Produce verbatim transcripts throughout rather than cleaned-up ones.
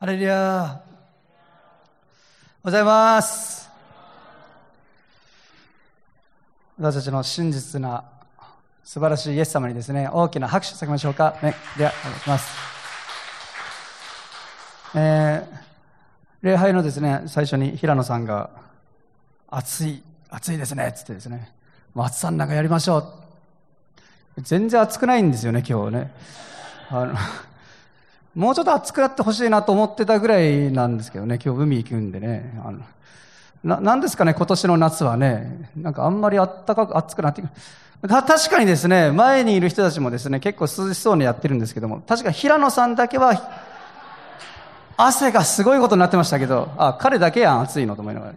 ハレルヤ。おはようございます。私たちの真実な素晴らしいイエス様にですね、大きな拍手を捧げましょうか、ね、ではお願いします。えー、礼拝のですね、最初に平野さんが暑い暑いですねっつってですね、もう暑さの中やりましょう。全然暑くないんですよね、今日ね。あのもうちょっと暑くなってほしいなと思ってたぐらいなんですけどね、今日海行くんでね。あのななんですかね、今年の夏はね、なんかあんまりあったかく暑くなってくる。た確かにですね、前にいる人たちもですね、結構涼しそうにやってるんですけども、確か平野さんだけは汗がすごいことになってましたけど、あ、彼だけやん暑いのと思いなが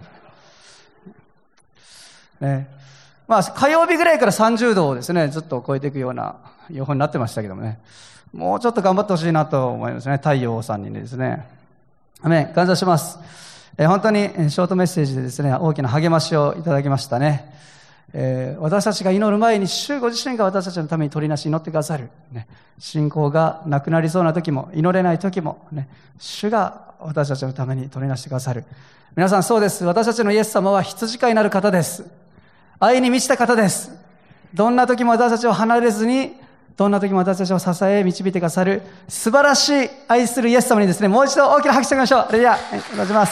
らね。まあ火曜日ぐらいからさんじゅうどをですね、ずっと超えていくような予報になってましたけどもね、もうちょっと頑張ってほしいなと思いますね、太陽さんにですね。アメン、感謝します。えー、本当にショートメッセージでですね、大きな励ましをいただきましたね。えー、私たちが祈る前に主ご自身が私たちのために取りなし祈ってくださる、ね、信仰がなくなりそうな時も祈れない時も、ね、主が私たちのために取りなしてくださる。皆さんそうです。私たちのイエス様は羊飼いなる方です。愛に満ちた方です。どんな時も私たちを離れずに、どんな時も私たちを支え導いてくださる素晴らしい愛するイエス様にですね、もう一度大きな拍手をあげましょう。レイヤー、はい、お願いします。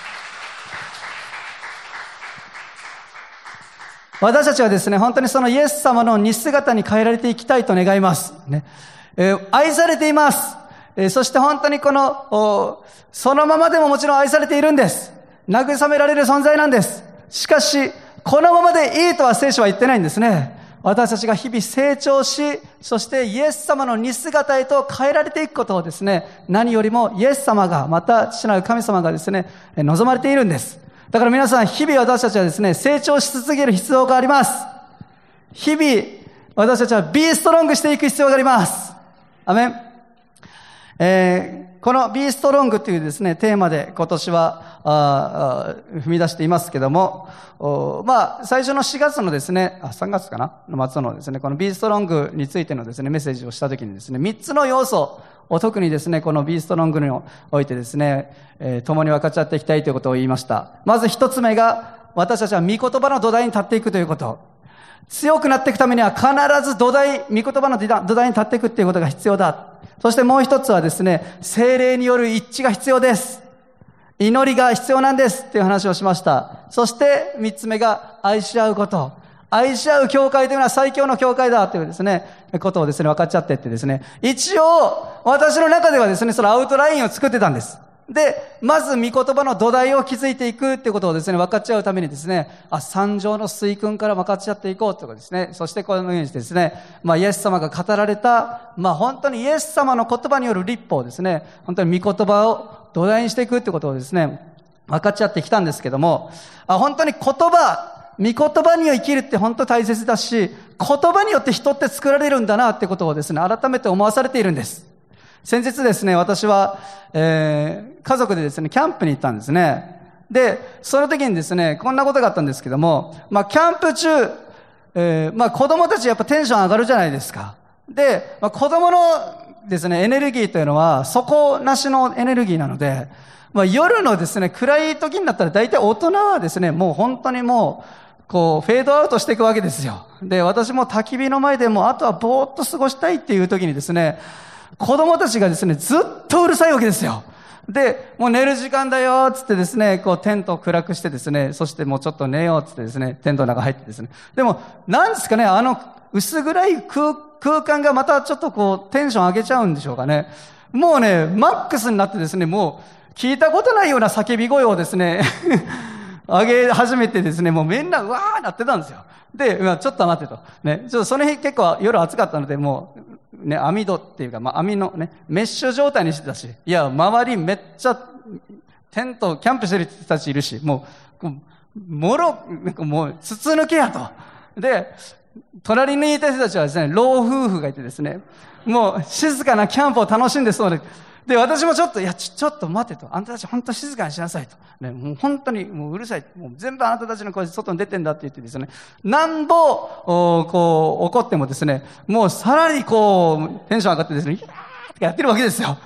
私たちはですね、本当にそのイエス様の似姿に変えられていきたいと願います。ねえー、愛されています。えー、そして本当にこの、そのままでももちろん愛されているんです。慰められる存在なんです。しかし、このままでいいとは聖書は言ってないんですね。私たちが日々成長し、そしてイエス様の似姿へと変えられていくことをですね、何よりもイエス様が、また父なる神様がですね、望まれているんです。だから皆さん、日々私たちはですね、成長し続ける必要があります。日々、私たちはビーストロングしていく必要があります。アメン。えー、このビーストロングというですね、テーマで今年はああ踏み出していますけども、まあ、最初のしがつのですね、あ、さんがつかなの末のですね、このビーストロングについてのですね、メッセージをしたときにですね、みっつの要素を特にですね、このビーストロングにおいてですね、えー、共に分かち合っていきたいということを言いました。まず一つ目が、私たちは御言葉の土台に立っていくということ。強くなっていくためには必ず土台、御言葉の土台に立っていくということが必要だ。そしてもう一つはですね、聖霊による一致が必要です。祈りが必要なんですっていう話をしました。そして三つ目が愛し合うこと。愛し合う教会というのは最強の教会だというですね、ことをですね、分かっちゃってってですね、一応私の中ではですね、そのアウトラインを作ってたんです。で、まず御言葉の土台を築いていくっていうことをですね、分かっちゃうためにですね、あ、三条の水訓から分かっちゃっていこうということですね。そしてこのようにですね、まあイエス様が語られた、まあ本当にイエス様の言葉による律法ですね、本当に御言葉を土台にしていくってことをですね、分かっちゃってきたんですけども、あ、本当に言葉、御言葉に生きるって本当大切だし、言葉によって人って作られるんだなってことをですね、改めて思わされているんです。先日ですね、私は、えー、家族でですね、キャンプに行ったんですね。で、その時にですね、こんなことがあったんですけども、まあ、キャンプ中、えー、まあ、子供たちやっぱテンション上がるじゃないですか。で、まあ、子供のですね、エネルギーというのは、底なしのエネルギーなので、まあ、夜のですね、暗い時になったら大体大人はですね、もう本当にもう、こう、フェードアウトしていくわけですよ。で、私も焚き火の前でもう、あとはぼーっと過ごしたいっていう時にですね、子供たちがですね、ずっとうるさいわけですよ。で、もう寝る時間だよ、つってですね、こうテントを暗くしてですね、そしてもうちょっと寝よう、つってですね、テントの中入ってですね。でも、なんですかね、あの、薄暗い 空, 空間がまたちょっとこう、テンション上げちゃうんでしょうかね。もうね、マックスになってですね、もう、聞いたことないような叫び声をですね、上げ始めてですね、もうみんな、うわーなってたんですよ。で、ちょっと待ってと。ね、ちょっとその日結構夜暑かったので、もう、ね、網戸っていうか、まあ、網のね、メッシュ状態にしてたし、いや、周りめっちゃ、テント、キャンプしてる人たちいるし、もう、もろ、なんかもう、筒抜けやと。で、隣にいた人たちはですね、老夫婦がいてですね、もう、静かなキャンプを楽しんでそうで、で、私もちょっと、いや、ちょ、ちょっと待てと。あんたたち本当静かにしなさいと。ね、もう本当にもううるさい。もう全部あなたたちの声で外に出てんだって言ってですね、何度、こう、怒ってもですね、もうさらにこう、テンション上がってですね、いやーってやってるわけですよ。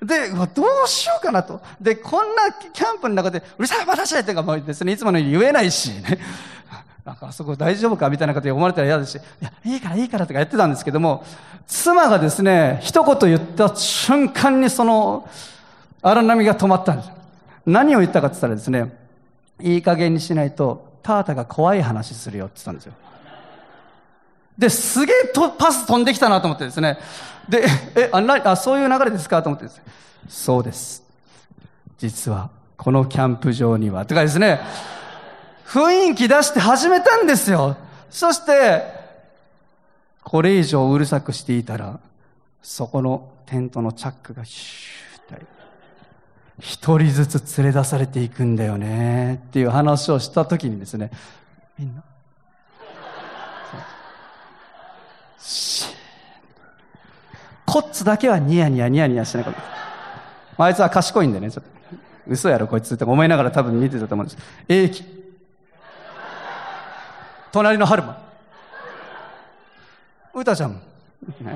で、うわどうしようかなと。で、こんなキャンプの中で、うるさい私ってかもうですね、いつものように言えないし、ね。なんかあそこ大丈夫かみたいなことで思われたら嫌だし、いや、いいからいいからとかやってたんですけども、妻がですね、一言言った瞬間にその荒波が止まったんです。何を言ったかって言ったらですね、いい加減にしないと、タータが怖い話するよって言ったんですよ。で、すげえとパス飛んできたなと思ってですね。で、え、あ、な、あ、そういう流れですかと思ってですね。そうです。実は、このキャンプ場には、とかですね、雰囲気出して始めたんですよ。そして、これ以上うるさくしていたら、そこのテントのチャックがシューッと、一人ずつ連れ出されていくんだよね、っていう話をしたときにですね、みんな、コッツだけはニヤニヤニヤニヤしてないこと。あいつは賢いんでね、ちょっと。嘘やろこいつって思いながら多分見てたと思うんです。英気。隣の春馬。歌ちゃん。ね、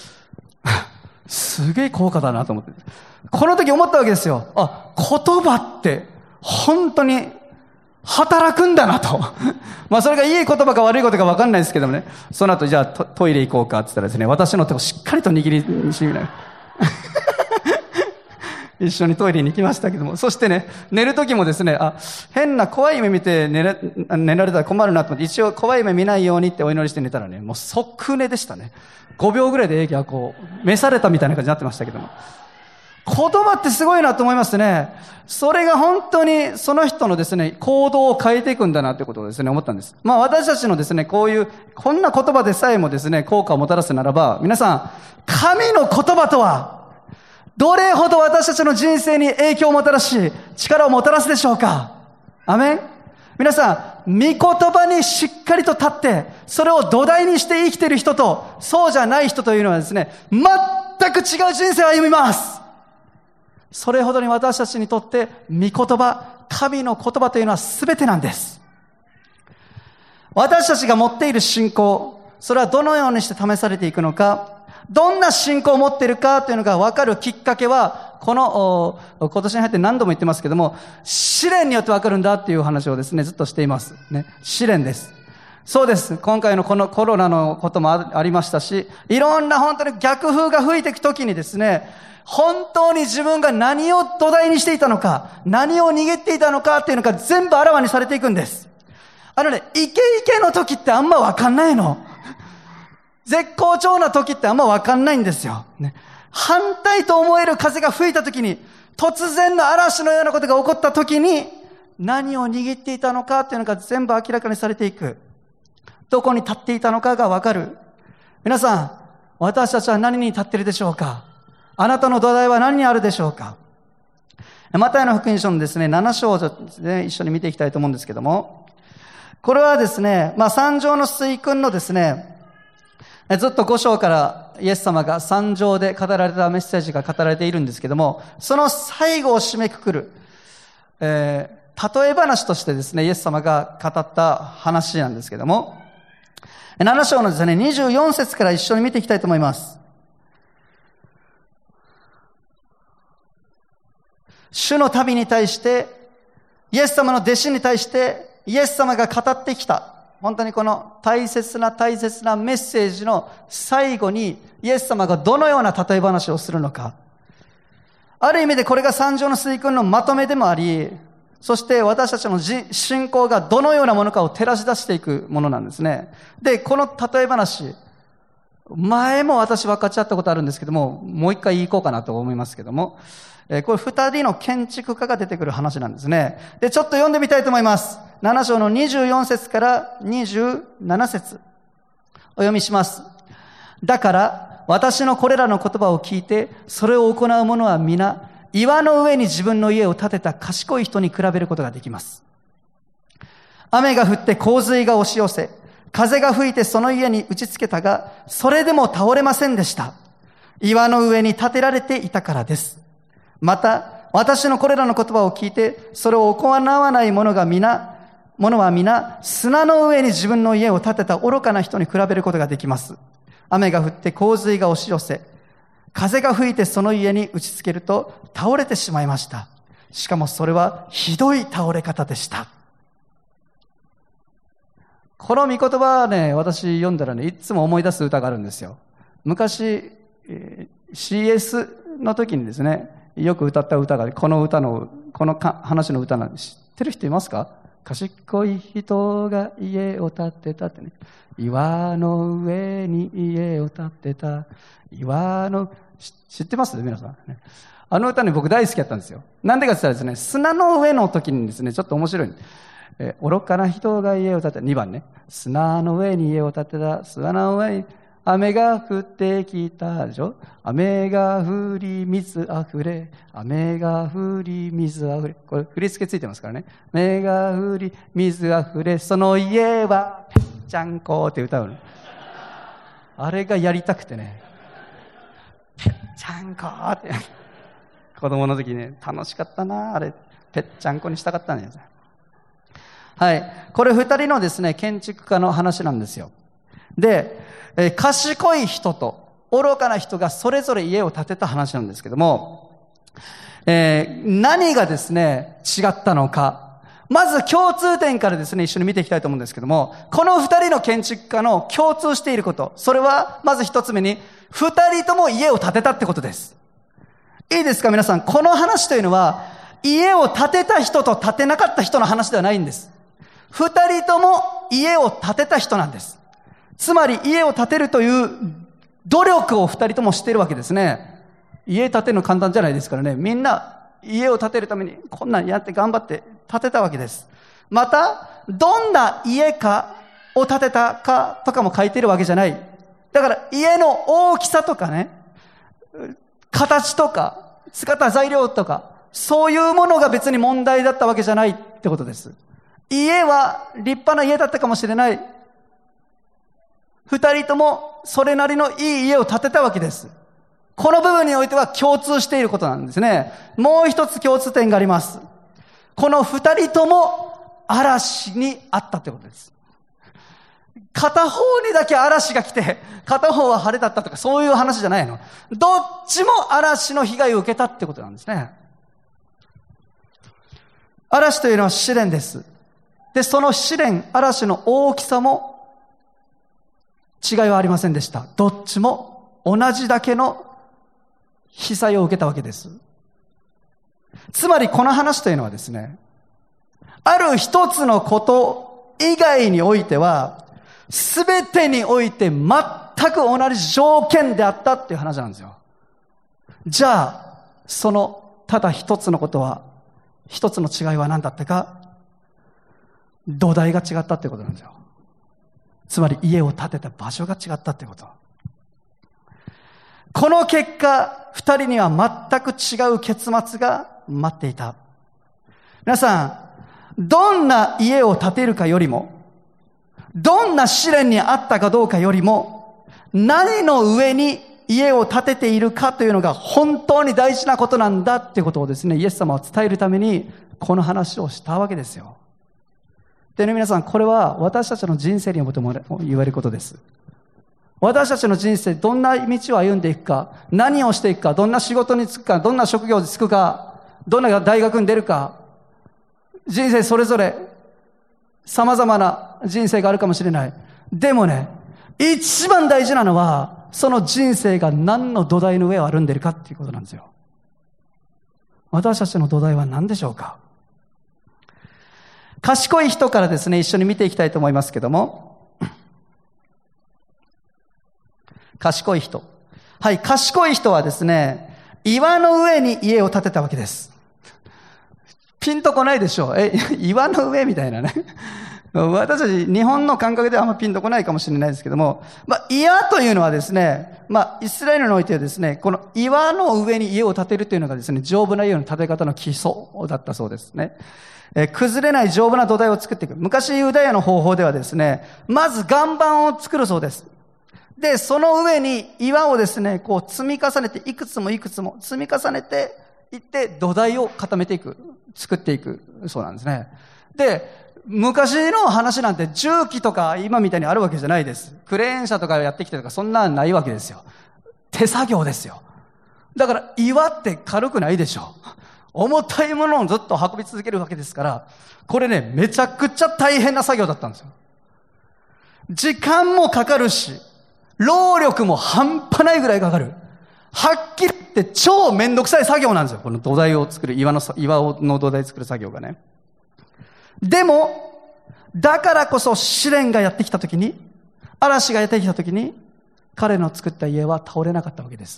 すげえ効果だなと思って。この時思ったわけですよ。あ、言葉って本当に働くんだなと。まあそれがいい言葉か悪いことか分かんないですけどもね。その後じゃあ ト, トイレ行こうかって言ったらですね、私の手をしっかりと握りしめない。一緒にトイレに行きましたけども。そしてね、寝る時もですね、あ、変な怖い夢見て寝ら、寝られたら困るなと思って、一応怖い夢見ないようにってお祈りして寝たらね、もう即寝でしたね。ごびょうぐらいで影響がこう、召されたみたいな感じになってましたけども。言葉ってすごいなと思いますね。それが本当にその人のですね、行動を変えていくんだなということをですね、思ったんです。まあ私たちのですね、こういう、こんな言葉でさえもですね、効果をもたらすならば、皆さん、神の言葉とは、どれほど私たちの人生に影響をもたらし、力をもたらすでしょうか。アメン。皆さん、御言葉にしっかりと立って、それを土台にして生きている人と、そうじゃない人というのはですね、全く違う人生を歩みます。それほどに私たちにとって、御言葉、神の言葉というのは全てなんです。私たちが持っている信仰、それはどのようにして試されていくのか、どんな信仰を持っているかというのが分かるきっかけは、この、今年に入って何度も言ってますけども、試練によって分かるんだっていう話をですね、ずっとしています。ね。試練です。そうです。今回のこのコロナのこともありましたし、いろんな本当に逆風が吹いていくときにですね、本当に自分が何を土台にしていたのか、何を握っていたのかっていうのが全部あらわにされていくんです。あのね、イケイケの時ってあんま分かんないの。絶好調な時ってあんま分かんないんですよ。ね、反対と思える風が吹いた時に、突然の嵐のようなことが起こった時に、何を握っていたのかっていうのが全部明らかにされていく。どこに立っていたのかが分かる。皆さん、私たちは何に立っているでしょうか。あなたの土台は何にあるでしょうか。マタイの福音書のですね、なな章をですね、一緒に見ていきたいと思うんですけども、これはですね、まあ三条の水訓のですね、ずっとご章からイエス様が三条で語られたメッセージが語られているんですけども、その最後を締めくくる、えー、例え話としてですね、イエス様が語った話なんですけども、なな章のですね、にじゅうよん節から一緒に見ていきたいと思います。主の民に対して、イエス様の弟子に対して、イエス様が語ってきた。本当にこの大切な大切なメッセージの最後にイエス様がどのような例え話をするのか。ある意味でこれが三条の水訓のまとめでもあり、そして私たちの信仰がどのようなものかを照らし出していくものなんですね。で、この例え話、前も私分かち合ったことあるんですけども、もう一回言いこうかなと思いますけども、えー、これ二人の建築家が出てくる話なんですね。で、ちょっと読んでみたいと思います。なな章のにじゅうよん節からにじゅうなな節。お読みします。だから、私のこれらの言葉を聞いて、それを行う者は皆、岩の上に自分の家を建てた賢い人に比べることができます。雨が降って洪水が押し寄せ、風が吹いてその家に打ちつけたが、それでも倒れませんでした。岩の上に建てられていたからです。また、私のこれらの言葉を聞いて、それを行わない者が皆、者は皆、砂の上に自分の家を建てた愚かな人に比べることができます。雨が降って洪水が押し寄せ、 風が吹いてその家に打ちつけると倒れてしまいました。しかもそれはひどい倒れ方でした。この御言葉はね、私読んだらね、いつも思い出す歌があるんですよ。昔、えー、シーエス の時にですね、よく歌った歌が、この歌の、このか話の歌なんです。知ってる人いますか？賢い人が家を建てたってね。岩の上に家を建てた。岩の、知ってます皆さん。あの歌ね、僕大好きだったんですよ。なんでかって言ったらですね、砂の上の時にですね、ちょっと面白い。えー、愚かな人が家を建てた。にばんね。砂の上に家を建てた。砂の上に雨が降ってきたでしょ。雨が降り水あふれ。雨が降り水あふれ。これ振り付けついてますからね。雨が降り水あふれ。その家はぺっちゃんこって歌うの。あれがやりたくてね。ぺっちゃんこって。子供の時ね、楽しかったなあれ。ぺっちゃんこにしたかったんです。はい。これ二人のですね、建築家の話なんですよ。で、えー、賢い人と愚かな人がそれぞれ家を建てた話なんですけども、えー、何がですね、違ったのか。まず共通点からですね、一緒に見ていきたいと思うんですけども、この二人の建築家の共通していること。それは、まず一つ目に、二人とも家を建てたってことです。いいですか皆さん。この話というのは、家を建てた人と建てなかった人の話ではないんです。二人とも家を建てた人なんです。つまり家を建てるという努力を二人ともしているわけですね。家建てるの簡単じゃないですからね。みんな家を建てるためにこんなんやって頑張って建てたわけです。また、どんな家かを建てたかとかも書いているわけじゃない。だから家の大きさとかね、形とか、使った材料とか、そういうものが別に問題だったわけじゃないってことです。家は立派な家だったかもしれない。二人ともそれなりのいい家を建てたわけです。この部分においては共通していることなんですね。もう一つ共通点があります。この二人とも嵐にあったってことです。片方にだけ嵐が来て、片方は晴れだったとかそういう話じゃないの。どっちも嵐の被害を受けたってことなんですね。嵐というのは試練です。で、その試練、嵐の大きさも違いはありませんでした。どっちも同じだけの被災を受けたわけです。つまりこの話というのはですね、ある一つのこと以外においては、すべてにおいて全く同じ条件であったっていう話なんですよ。じゃあ、そのただ一つのことは、一つの違いは何だったか、土台が違ったってことなんですよ。つまり家を建てた場所が違ったってこと。この結果、二人には全く違う結末が待っていた。皆さん、どんな家を建てるかよりも、どんな試練にあったかどうかよりも、何の上に家を建てているかというのが本当に大事なことなんだってことをですね、イエス様は伝えるために、この話をしたわけですよ。でね、皆さん、これは私たちの人生にもとも言われることです。私たちの人生、どんな道を歩んでいくか、何をしていくか、どんな仕事に就くか、どんな職業に就くか、どんな大学に出るか、人生それぞれ様々な人生があるかもしれない。でもね、一番大事なのは、その人生が何の土台の上を歩んでいるかっていうことなんですよ。私たちの土台は何でしょうか？賢い人からですね、一緒に見ていきたいと思いますけども、賢い人。はい、賢い人はですね、岩の上に家を建てたわけです。ピンとこないでしょう。え、岩の上みたいなね。私たち日本の感覚ではあんまピンとこないかもしれないですけども、まあ、岩というのはですね、まあ、イスラエルにおいてはですね、この岩の上に家を建てるというのがですね、丈夫な家の建て方の基礎だったそうですね。えー、崩れない丈夫な土台を作っていく。昔ユダヤの方法ではですね、まず岩盤を作るそうです。で、その上に岩をですね、こう積み重ねて、いくつもいくつも積み重ねていって土台を固めていく、作っていくそうなんですね。で、昔の話なんて重機とか今みたいにあるわけじゃないです。クレーン車とかやってきてとかそんなないわけですよ。手作業ですよ。 だから岩って軽くないでしょ。重たいものをずっと運び続けるわけですから、これね、めちゃくちゃ大変な作業だったんですよ。時間もかかるし、労力も半端ないぐらいかかる。はっきり言って超めんどくさい作業なんですよ。この土台を作る、岩の、岩の土台を作る作業がね。でも、だからこそ試練がやってきたときに、嵐がやってきたときに、彼の作った家は倒れなかったわけです。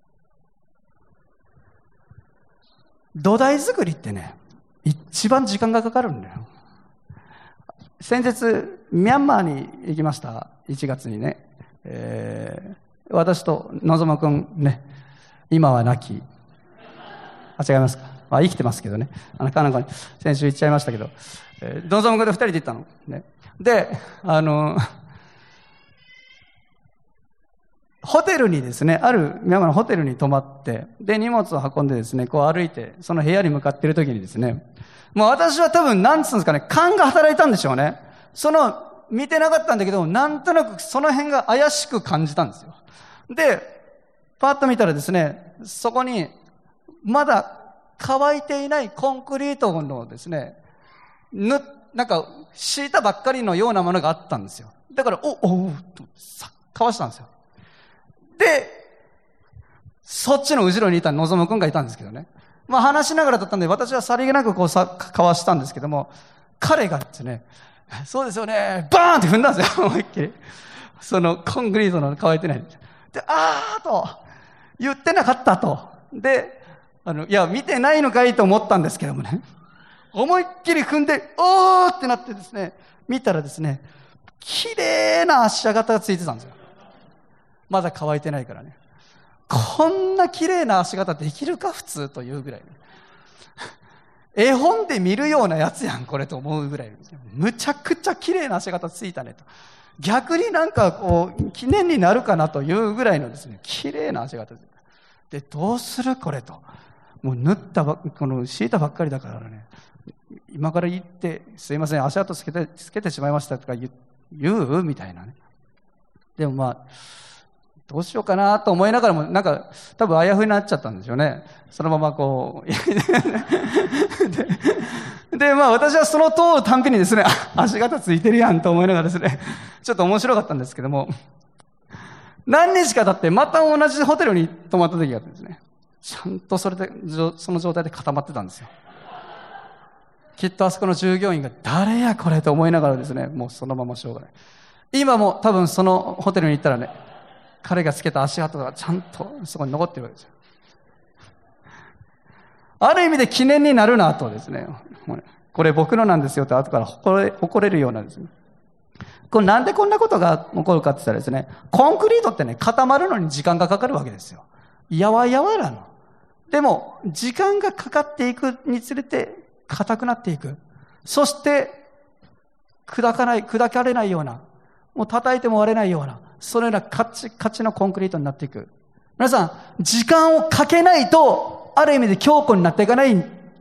土台作りってね、一番時間がかかるんだよ。先日、ミャンマーに行きました。いちがつにね。えー、私とのぞむくんね、今は亡き。あ、違いますか。まあ、生きてますけどね。あの、かなんかに先週行っちゃいましたけど、えー、のぞむくんと二人で行ったの。ね。で、あの、ホテルにですね、あるミャンマーのホテルに泊まって、で、荷物を運んでですね、こう歩いて、その部屋に向かっている時にですね、もう私は多分、なんつうんですかね、勘が働いたんでしょうね。その、見てなかったんだけど、なんとなくその辺が怪しく感じたんですよ。で、パッと見たらですね、そこに、まだ乾いていないコンクリートのですね、ぬ、なんか、敷いたばっかりのようなものがあったんですよ。だから、お、お、と、さ、かわしたんですよ。で、そっちの後ろにいたのぞむくんがいたんですけどね。まあ話しながらだったんで、私はさりげなくこうさ、かわしたんですけども、彼がですね、そうですよね、バーンって踏んだんですよ、思いっきり。そのコンクリートの乾いてない。で、あーと、言ってなかったと。で、あの、いや、見てないのかいと思ったんですけどもね。思いっきり踏んで、おーってなってですね、見たらですね、綺麗な足跡がついてたんですよ。まだ乾いてないからね。こんな綺麗な足跡できるか普通というぐらい。絵本で見るようなやつやん、これと思うぐらい。むちゃくちゃ綺麗な足跡ついたねと。逆になんかこう、記念になるかなというぐらいのですね、綺麗な足跡で、どうするこれと。もう縫ったば、この敷いたばっかりだからね。今から言って、すいません、足跡つけて、つけてしまいましたとか言う、言うみたいなね。でもまあ、どうしようかなと思いながらも、なんか、多分あやふやになっちゃったんでしょうね。そのままこう、で、で、まあ私はその通るたんびにですね、足形ついてるやんと思いながらですね、ちょっと面白かったんですけども、何日か経ってまた同じホテルに泊まった時があったんですね。ちゃんとそれで、その状態で固まってたんですよ。きっとあそこの従業員が誰やこれと思いながらですね、もうそのまましょうがない。今も多分そのホテルに行ったらね、彼がつけた足跡がちゃんとそこに残ってるわけですよ。ある意味で記念になるなとですね、これ僕のなんですよって後から誇れ、誇れるようなですね。これなんでこんなことが起こるかって言ったらですね、コンクリートってね、固まるのに時間がかかるわけですよ。やわやわなの。でも、時間がかかっていくにつれて硬くなっていく。そして、砕かない、砕かれないような、もう叩いても割れないような、そのようなカチカチのコンクリートになっていく。皆さん、時間をかけないと、ある意味で強固になっていかない。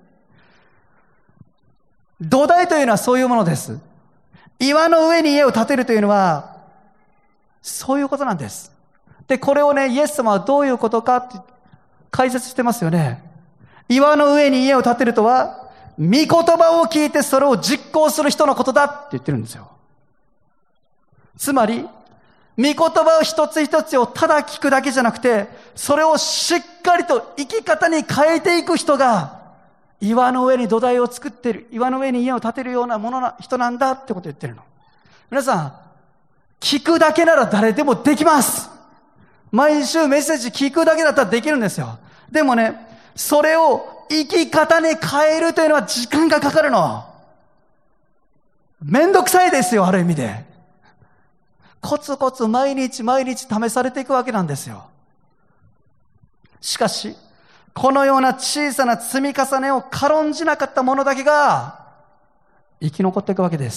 土台というのはそういうものです。岩の上に家を建てるというのは、そういうことなんです。で、これをね、イエス様はどういうことかって解説してますよね。岩の上に家を建てるとは、御言葉を聞いてそれを実行する人のことだって言ってるんですよ。つまり、御言葉を一つ一つをただ聞くだけじゃなくて、それをしっかりと生き方に変えていく人が、岩の上に土台を作っている、岩の上に家を建てるようなものな、人なんだってことを言ってるの。皆さん、聞くだけなら誰でもできます。毎週メッセージ聞くだけだったらできるんですよ。でもね、それを生き方に変えるというのは時間がかかるの。めんどくさいですよ、ある意味で。コツコツ毎日毎日試されていくわけなんですよ。しかし、このような小さな積み重ねを軽んじなかった者だけが生き残っていくわけです。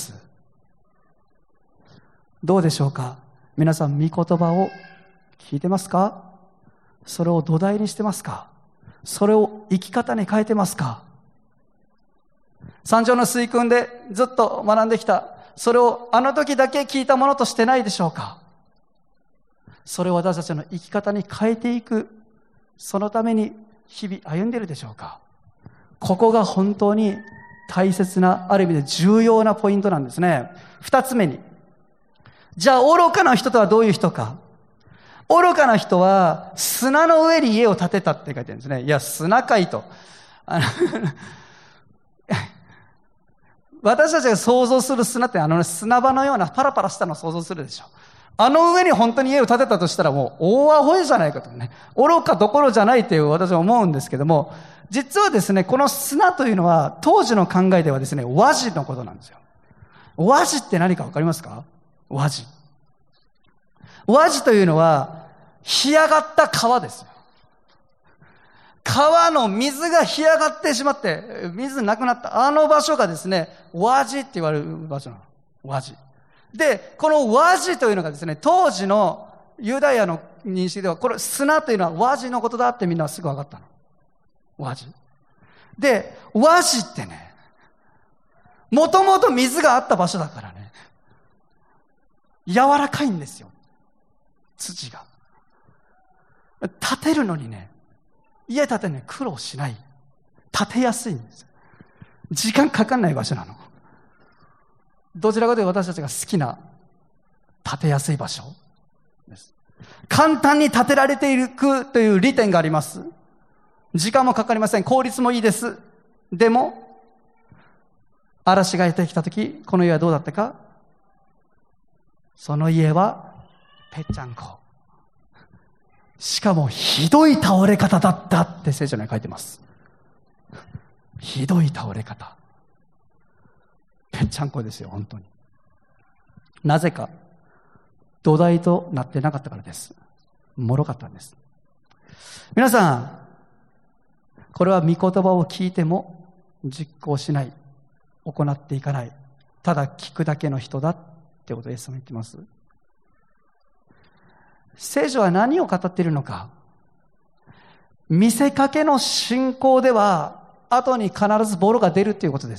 どうでしょうか？皆さん、御言葉を聞いてますか？それを土台にしてますか？それを生き方に変えてますか？山上の水訓でずっと学んできた、それをあの時だけ聞いたものとしてないでしょうか？それを私たちの生き方に変えていくそのために日々歩んでいるでしょうか。ここが本当に大切な、ある意味で重要なポイントなんですね。二つ目に、じゃあ愚かな人とはどういう人か。愚かな人は砂の上に家を建てたって書いてあるんですね。いや、砂かいと。あの私たちが想像する砂ってあの、ね、砂場のようなパラパラしたのを想像するでしょ。あの上に本当に家を建てたとしたらもう大アホじゃないかとね。愚かどころじゃないという私は思うんですけども、実はですね、この砂というのは当時の考えではですね、和紙のことなんですよ。和紙って何かわかりますか？和紙。和紙というのは干上がった川ですよ。川の水が干上がってしまって、水なくなった。あの場所がですね、和紙って言われる場所なの。和紙。で、この和紙というのがですね、当時のユダヤの認識では、これ砂というのは和紙のことだってみんなすぐ分かったの。和紙。で、和紙ってね、もともと水があった場所だからね、柔らかいんですよ。土が。建てるのにね、家建てるのに苦労しない。建てやすいんです。時間かかんない場所なの。どちらかというと私たちが好きな建てやすい場所です。簡単に建てられていくという利点があります。時間もかかりません。効率もいいです。でも、嵐がやってきたとき、この家はどうだったか？その家はぺっちゃんこ。しかもひどい倒れ方だったって聖書に書いてます。ひどい倒れ方。ぺっちゃんこですよ、本当に。なぜか、土台となってなかったからです。脆かったんです。皆さん、これは御言葉を聞いても実行しない、行っていかない、ただ聞くだけの人だってことをイエス様言ってます。聖書は何を語っているのか。見せかけの信仰では後に必ずボロが出るということです。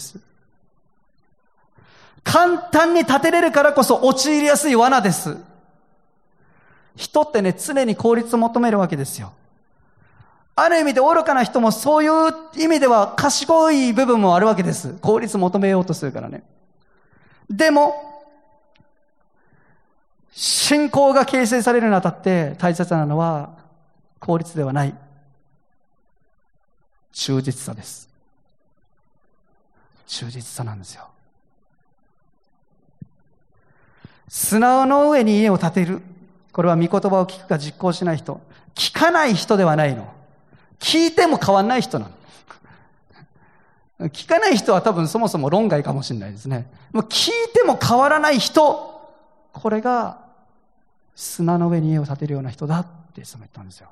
簡単に立てれるからこそ陥りやすい罠です。人ってね、常に効率を求めるわけですよ。ある意味で愚かな人もそういう意味では賢い部分もあるわけです。効率を求めようとするからね。でも、信仰が形成されるにあたって大切なのは効率ではない。忠実さです。忠実さなんですよ。砂の上に家を建てる。これは御言葉を聞くか実行しない人。聞かない人ではないの。聞いても変わんない人なの。聞かない人は多分そもそも論外かもしれないですね。もう聞いても変わらない人。これが砂の上に家を建てるような人だって言ったんですよ。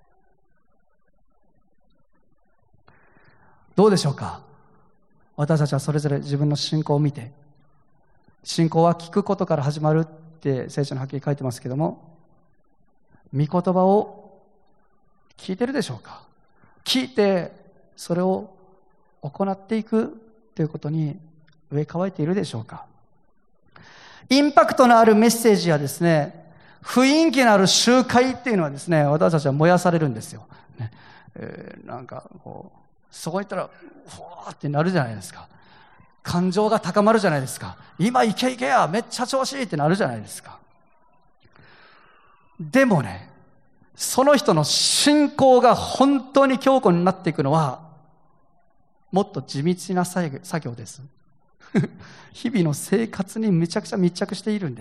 どうでしょうか。私たちはそれぞれ自分の信仰を見て、信仰は聞くことから始まるって聖書にはっきり書いてますけども、御言葉を聞いてるでしょうか。聞いてそれを行っていくということに植え替えているでしょうか。インパクトのあるメッセージやですね、雰囲気のある集会っていうのはですね、私たちは燃やされるんですよ。ねえー、なんかこう、そこ行ったら、ふわーってなるじゃないですか。感情が高まるじゃないですか。今いけいけや、めっちゃ調子いいってなるじゃないですか。でもね、その人の信仰が本当に強固になっていくのは、もっと地道な作業です。日々の生活にめちゃくちゃ密着しているんです。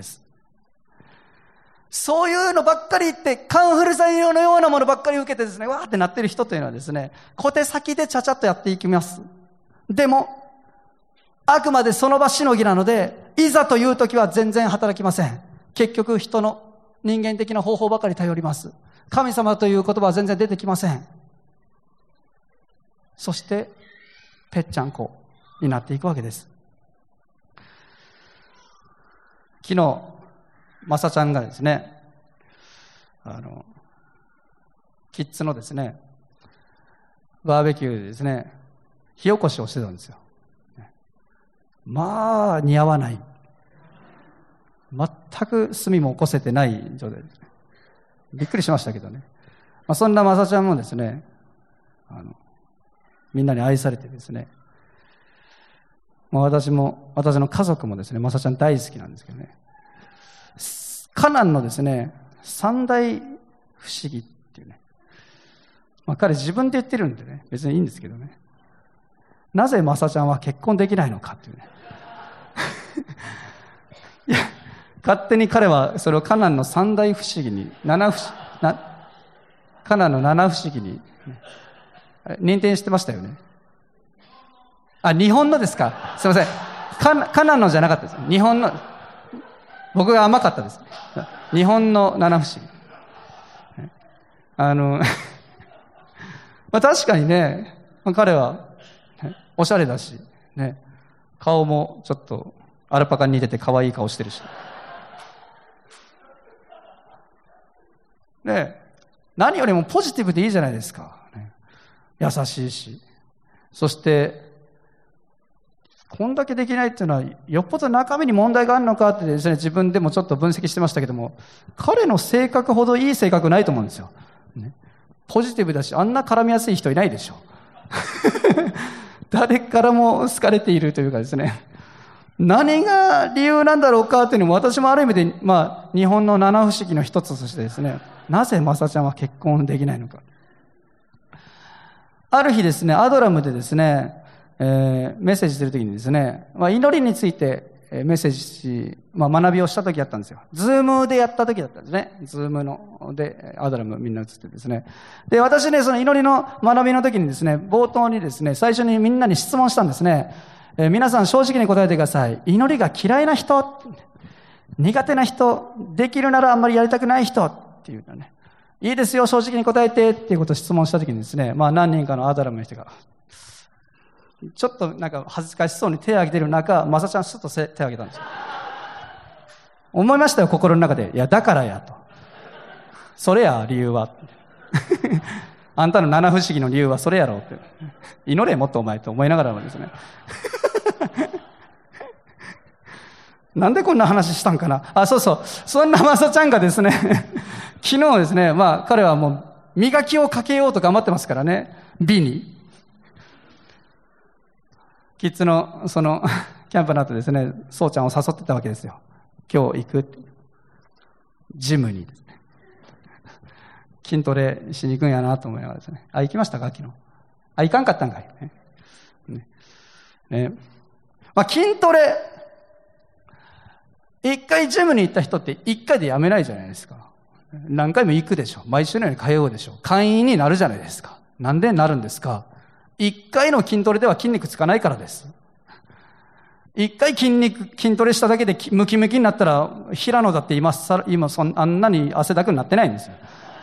そういうのばっかり言って、カンフル剤のようなものばっかり受けてですね、わーってなってる人というのはですね、小手先でちゃちゃっとやっていきます。でも、あくまでその場しのぎなので、いざという時は全然働きません。結局人の人間的な方法ばかり頼ります。神様という言葉は全然出てきません。そして、ぺっちゃんこになっていくわけです。昨日、まさちゃんがですね、あの、キッズのですね、バーベキューでですね、火起こしをしてたんですよ。まあ、似合わない。全く炭も起こせてない状態ですね。びっくりしましたけどね。 まあ、そんなマサちゃんもですね、あのみんなに愛されてですね、まあ、私も私の家族もですね、マサちゃん大好きなんですけどね、カナンのですね三大不思議っていうね、まあ、彼自分で言ってるんでね別にいいんですけどね、なぜマサちゃんは結婚できないのかっていうねいや勝手に彼はそれをカナンの三大不思議に七不思なカナンの七不思議に、ね、認定してましたよね。あ、日本のですか、すいません、カナ、カナンのじゃなかったです、日本の、僕が甘かったです。日本の七不思議。あのまあ確かにね、彼はおしゃれだし、ね、顔もちょっとアルパカに似てて可愛い顔してるし。ね、何よりもポジティブでいいじゃないですか。ね、優しいし。そして、こんだけできないっていうのは、よっぽど中身に問題があるのかってですね、自分でもちょっと分析してましたけども、彼の性格ほどいい性格ないと思うんですよ。ね、ポジティブだし、あんな絡みやすい人いないでしょ。誰からも好かれているというかですね、何が理由なんだろうかというのも、私もある意味で、まあ、日本の七不思議の一つとしてですね、なぜマサちゃんは結婚できないのか。ある日ですね、アドラムでですね、えー、メッセージするときにですね、まあ、祈りについてメッセージ、まあ、学びをしたときだったんですよ。ズームでやったときだったんですね。ズームのでアドラムみんな映ってですね。で、私ね、その祈りの学びのときにですね、冒頭にですね、最初にみんなに質問したんですね。えー、皆さん正直に答えてください。祈りが嫌いな人、苦手な人、できるならあんまりやりたくない人っていうのね。いいですよ、正直に答えてっていうことを質問したときにですね、まあ何人かのアドラムの人が、ちょっとなんか恥ずかしそうに手を挙げている中、マサちゃんスッと手を挙げたんですよ。思いましたよ、心の中で。いや、だからやと。それや、理由は。あんたの七不思議の理由はそれやろうって。祈れもっとお前と思いながらもですね。なんでこんな話したんかな。あ、そうそう。そんなマサちゃんがですね、昨日ですね、まあ彼はもう磨きをかけようと頑張ってますからね。美に。キッズのそのキャンプの後ですね、そうちゃんを誘ってたわけですよ。今日行くジムにですね、筋トレしに行くんやなと思いながらですね。あ、行きましたか昨日。あ、行かんかったんかい。ねねね、まあ、筋トレ一回ジムに行った人って一回でやめないじゃないですか。何回も行くでしょ。毎週のように通うでしょ。会員になるじゃないですか。なんでなるんですか。一回の筋トレでは筋肉つかないからです。一回筋肉、筋トレしただけでムキムキになったら、平野だって今さ、今そんあんなに汗だくになってないんですよ。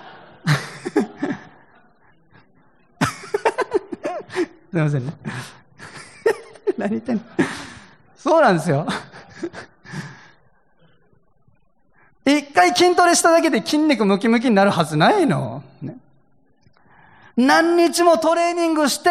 すいませんね。何言ってんの。そうなんですよ。一回筋トレしただけで筋肉ムキムキになるはずないの。ね、何日もトレーニングして、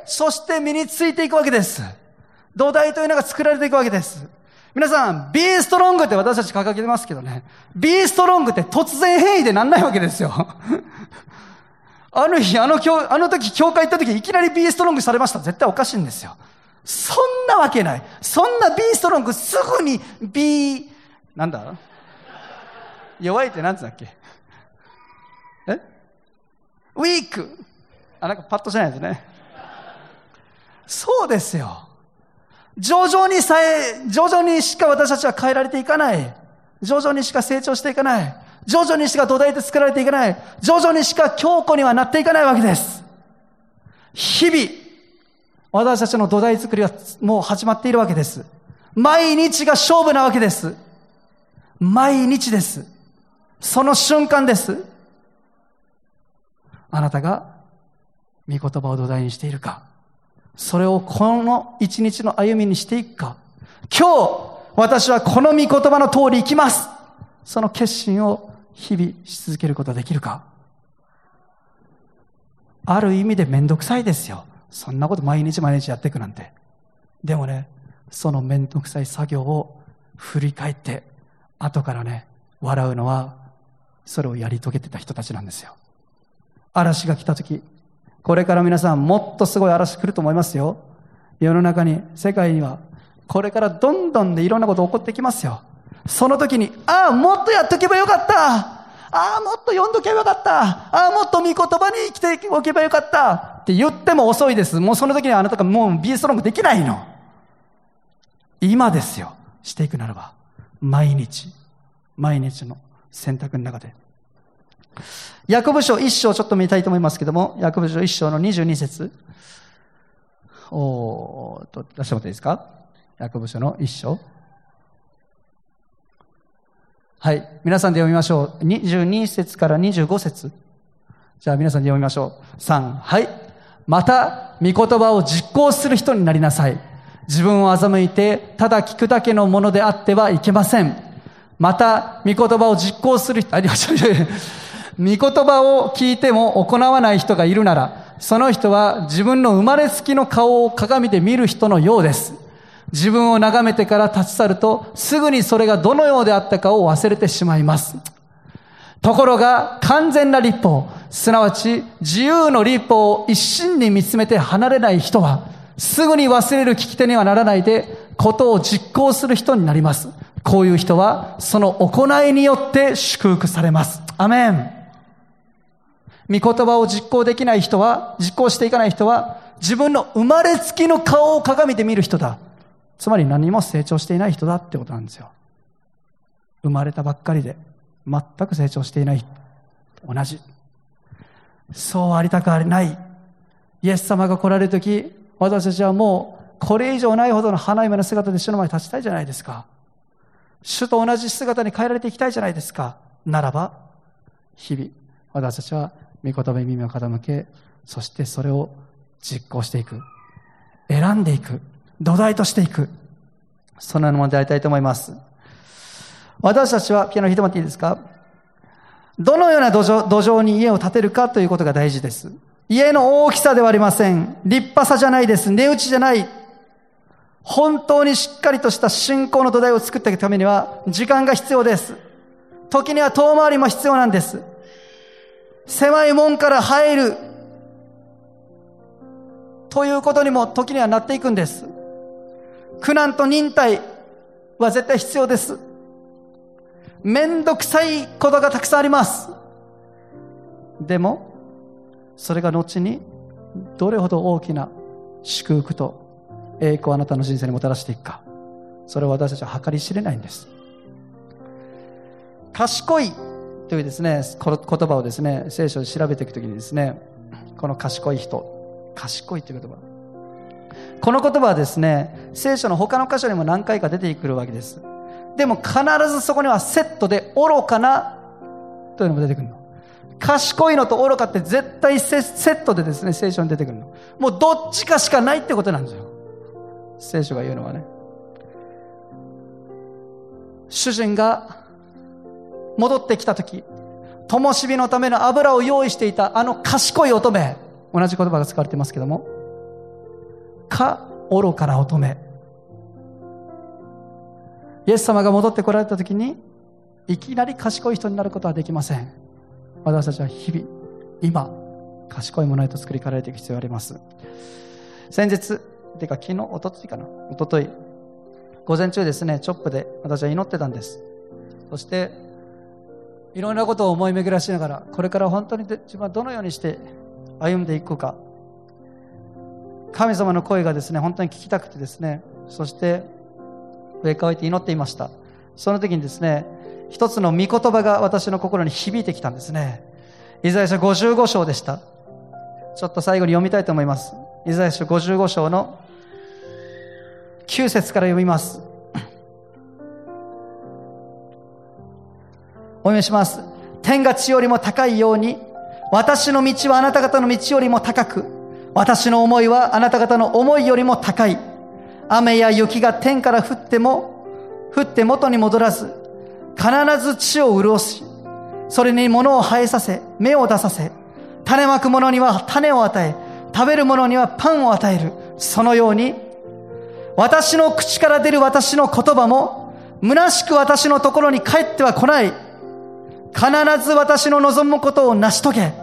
そして身についていくわけです。土台というのが作られていくわけです。皆さん、ビーストロングって私たち掲げてますけどね。ビーストロングって突然変異でなんないわけですよ。あの日、あの教、あの時教会行った時いきなりビーストロングされました。絶対おかしいんですよ。そんなわけない。そんなビーストロングすぐにビー、なんだ弱いって何つうんだっけえウィーク。あ、なんかパッとしないですね。そうですよ。徐々にさえ、徐々にしか私たちは変えられていかない。徐々にしか成長していかない。徐々にしか土台で作られていかない。徐々にしか強固にはなっていかないわけです。日々、私たちの土台作りはもう始まっているわけです。毎日が勝負なわけです。毎日です。その瞬間です。あなたが御言葉を土台にしているか、それをこの一日の歩みにしていくか、今日私はこの御言葉の通り生きます、その決心を日々し続けることができるか。ある意味でめんどくさいですよ。そんなこと毎日毎日やっていくなんて。でもね、そのめんどくさい作業を振り返って後からね笑うのは、それをやり遂げてた人たちなんですよ。 嵐が来たとき、これから皆さんもっとすごい嵐来ると思いますよ。世の中に、世界には、これからどんどんでいろんなこと起こってきますよ。その時に、ああ、もっとやっとけばよかった。ああ、もっと読んどけばよかった。ああ、もっと御言葉に生きておけばよかったって言っても遅いです。もうその時にはあなたがもうビーストロングできないの。今ですよ。していくならば。毎日、毎日の選択の中で。ヤコブ書一章ちょっと見たいと思いますけども、ヤコブ書一章のにじゅうに節。おーっと、出してもらっていいですか？ヤコブ書の一章。はい。皆さんで読みましょう。にじゅうに節からにじゅうご節。じゃあ皆さんで読みましょう。さん。はい。また、御言葉を実行する人になりなさい。自分を欺いて、ただ聞くだけのものであってはいけません。また、御言葉を実行する人、あ、違う違う違う。御言葉を聞いても行わない人がいるなら、その人は自分の生まれつきの顔を鏡で見る人のようです。自分を眺めてから立ち去ると、すぐにそれがどのようであったかを忘れてしまいます。ところが、完全な律法、すなわち自由の律法を一心に見つめて離れない人は、すぐに忘れる聞き手にはならないで、ことを実行する人になります。こういう人は、その行いによって祝福されます。アメン。御言葉を実行できない人は、実行していかない人は、自分の生まれつきの顔を鏡で見る人だ。つまり何も成長していない人だってことなんですよ。生まれたばっかりで、全く成長していない。同じ。そうありたくありない。イエス様が来られるとき、私たちはもう、これ以上ないほどの花嫁の姿で主の前に立ちたいじゃないですか。主と同じ姿に変えられていきたいじゃないですか。ならば、日々、私たちは御言葉に耳を傾け、そしてそれを実行していく。選んでいく。土台としていく。そんなものでありたいと思います。私たちは、ピアノ弾いてもらっていいですか？どのような土壌、土壌に家を建てるかということが大事です。家の大きさではありません。立派さじゃないです。値打ちじゃない。本当にしっかりとした信仰の土台を作っていくためには、時間が必要です。時には遠回りも必要なんです。狭い門から入るということにも時にはなっていくんです。苦難と忍耐は絶対必要です。めんどくさいことがたくさんあります。でもそれが後にどれほど大きな祝福と栄光をあなたの人生にもたらしていくか、それを私たちは計り知れないんです。賢いというですね、この言葉をですね、聖書で調べていくときにですね、この賢い人、賢いという言葉、この言葉はですね、聖書の他の箇所にも何回か出てくるわけです。でも必ずそこにはセットで愚かなというのも出てくるの。賢いのと愚かって絶対セットでですね、聖書に出てくるの。もうどっちかしかないってことなんですよ。聖書が言うのはね。主人が戻ってきたとき、灯火のための油を用意していたあの賢い乙女、同じ言葉が使われていますけども、か愚かな乙女。イエス様が戻ってこられたときに、いきなり賢い人になることはできません。私たちは日々、今、賢いものへと作り変えられていく必要があります。先日、てか昨日、おとといかな、おととい、午前中ですね、チョップで私は祈ってたんです。そして、いろんなことを思い巡らしながら、これから本当に自分はどのようにして歩んでいくか、神様の声がですね、本当に聞きたくてですね、そして上から置いて祈っていました。その時にですね、一つの御言葉が私の心に響いてきたんですね。イザヤ書ごじゅうご章でした。ちょっと最後に読みたいと思います。イザヤ書ごじゅうご章のきゅう節から読みます。お読みします。天が地よりも高いように、私の道はあなた方の道よりも高く、私の思いはあなた方の思いよりも高い。雨や雪が天から降っても、降って元に戻らず、必ず地を潤し、それに物を生えさせ、芽を出させ、種まく者には種を与え、食べる者にはパンを与える。そのように、私の口から出る私の言葉も、虚しく私のところに帰っては来ない。必ず私の望むことを成し遂げ、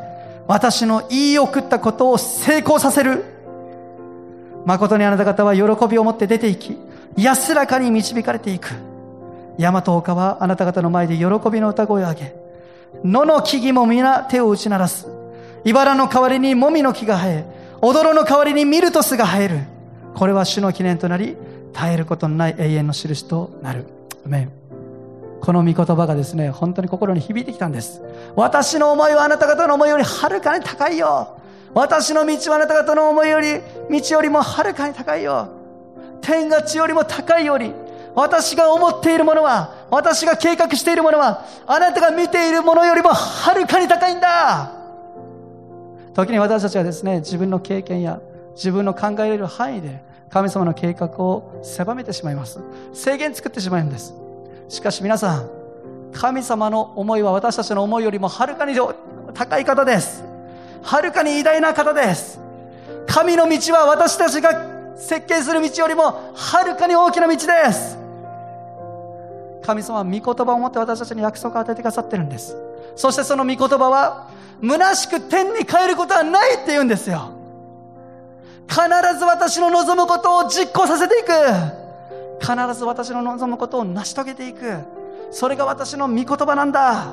私の言い送ったことを成功させる。誠にあなた方は喜びを持って出て行き、安らかに導かれていく。山と丘はあなた方の前で喜びの歌声を上げ、野の木々も皆手を打ち鳴らす。茨の代わりにもみの木が生え、踊の代わりにミルトスが生える。これは主の記念となり、絶えることのない永遠の印となる。アメン。この御言葉がですね、本当に心に響いてきたんです。私の思いはあなた方の思いよりはるかに高いよ。私の道はあなた方の思いより、道よりもはるかに高いよ。天が地よりも高いように、私が思っているものは、私が計画しているものは、あなたが見ているものよりもはるかに高いんだ。時に私たちはですね、自分の経験や自分の考えられる範囲で神様の計画を狭めてしまいます。制限作ってしまうんです。しかし皆さん、神様の思いは私たちの思いよりもはるかに高い方です。はるかに偉大な方です。神の道は私たちが設計する道よりもはるかに大きな道です。神様は御言葉を持って私たちに約束を与えてくださっているんです。そしてその御言葉は虚しく天に帰ることはないって言うんですよ。必ず私の望むことを実行させていく。必ず私の望むことを成し遂げていく。それが私の御言葉なんだ。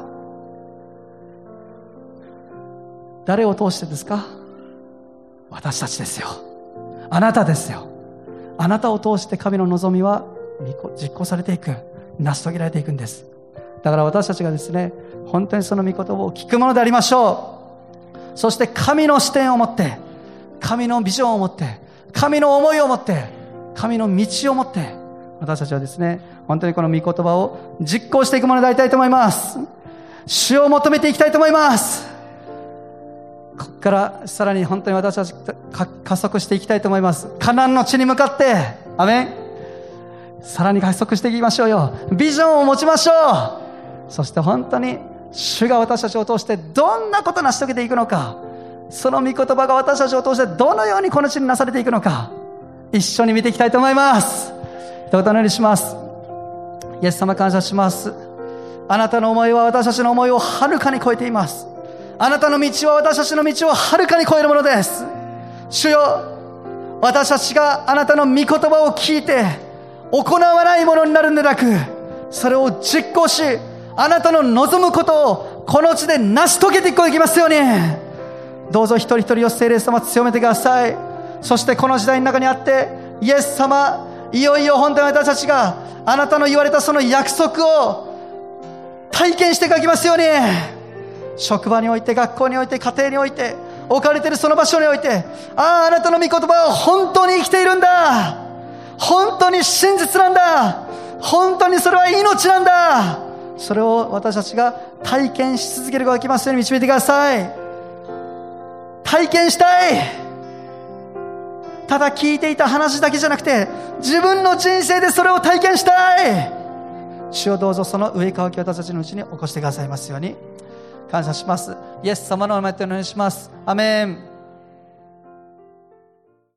誰を通してですか？私たちですよ。あなたですよ。あなたを通して神の望みは実行されていく。成し遂げられていくんです。だから私たちがですね、本当にその御言葉を聞くものでありましょう。そして神の視点を持って、神のビジョンを持って、神の思いを持って、神の道を持って、私たちはですね、本当にこの御言葉を実行していくものでありたいと思います。主を求めていきたいと思います。ここからさらに本当に私たち加速していきたいと思います。カナンの地に向かって、アメン。さらに加速していきましょうよ。ビジョンを持ちましょう。そして本当に主が私たちを通してどんなことを成し遂げていくのか、その御言葉が私たちを通してどのようにこの地になされていくのか、一緒に見ていきたいと思います。一言お祈りします。イエス様感謝します。あなたの思いは私たちの思いをはるかに超えています。あなたの道は私たちの道をはるかに超えるものです。主よ、私たちがあなたの御言葉を聞いて行わないものになるんでなく、それを実行し、あなたの望むことをこの地で成し遂げていくことができますように、どうぞ一人一人を聖霊様強めてください。そしてこの時代の中にあって、イエス様、いよいよ本当に私たちがあなたの言われたその約束を体験していただきますように、職場において、学校において、家庭において、置かれているその場所において、ああ、あなたの御言葉は本当に生きているんだ、本当に真実なんだ、本当にそれは命なんだ、それを私たちが体験し続けることができますように導いてください。体験したい。ただ聞いていた話だけじゃなくて、自分の人生でそれを体験したい。主をどうぞその上乾きを私たちのうちに起こしてくださいますように感謝します。イエス様のお名前でお願いします。アメン。